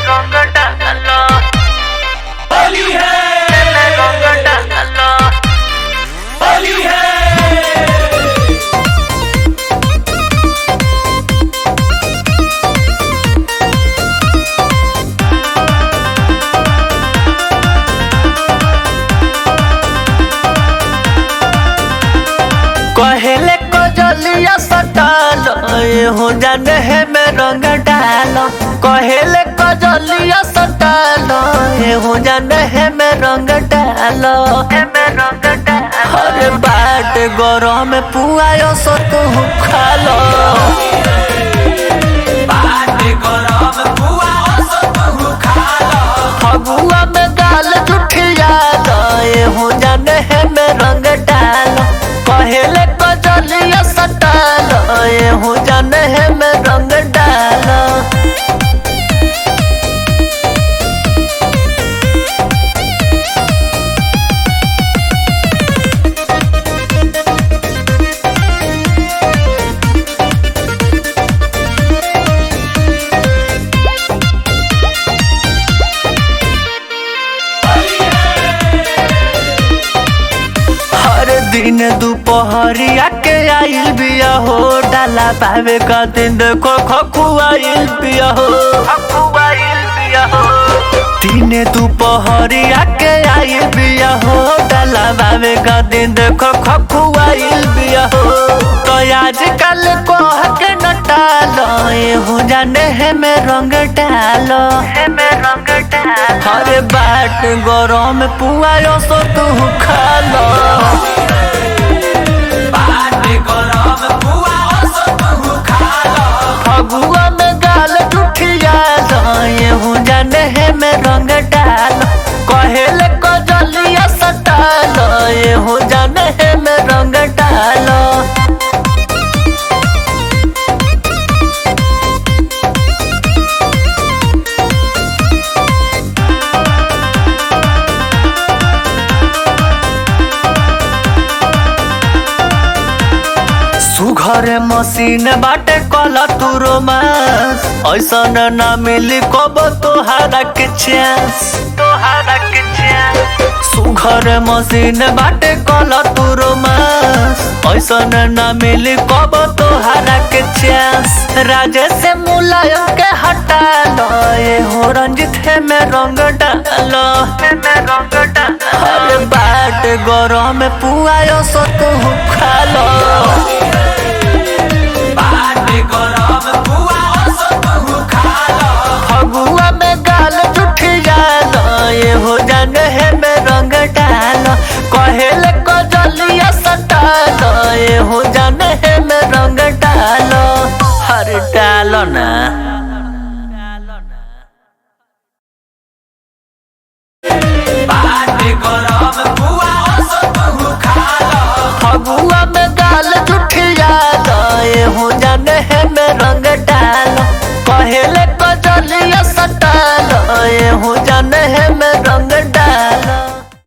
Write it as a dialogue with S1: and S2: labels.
S1: रंग डालो
S2: होली है
S1: में रंग डालो
S2: होली है।
S1: कहेले कजलिया सटालो हो जाने है में रंग डालो कहेले कजलिया सटालो हो जाने है में रंग डालो अरे बाट गरम पुआयो सो तू खालो
S2: बाट गरम पुआ सब खालो
S1: फगुआ में गाल जुठिया हो जाने है में रंग डालो कहेले कजलिया सटालो हो जाने है में रंग डालो हर दिन दोपहरिया के आइल बिया हो डाला पावे का दिन देखो खखुआइल बिया हो दिन दोपहरिया के आइल बिया हो डाला पावे का दिन देखो खखुआइल बिया हो तो आजकल कह के न टालो हो जाने है में रंग डालो हर बाट गरम पुआयो सो तू खालो
S2: बाट गरम पुआ सब खालो
S1: फगुआ में गाल जुठिया हो जाने है में रंग डालो कहेले कजलिया सटालो हो जाने है में रंग डालो सुघर मशीन बाटे कला तू रोमांस ऐसन ना मिली कब तोहारा के चांस सुघर मशीन बाटे कला तू रोमांस ऐसन ना मिली कब तोहारा के चांस राजे से मुलायम के हटा लो हो रंजित है में रंग डालो हर बाट गरम पुआयो सो तू खालो
S2: बाट गरम पुआ सब खालो
S1: फगुआ में गाल जुठिया हो जाने है में रंग डालो कहेले कजलिया सटालो हो जाने है में रंग डालो हर डालो ना
S2: बाट गरम पुआ सब खालो
S1: फगुआ में गाल जुठिया हो जाने है में रंग डालो कहेले कजलिया सटालो हो जाने है में रंग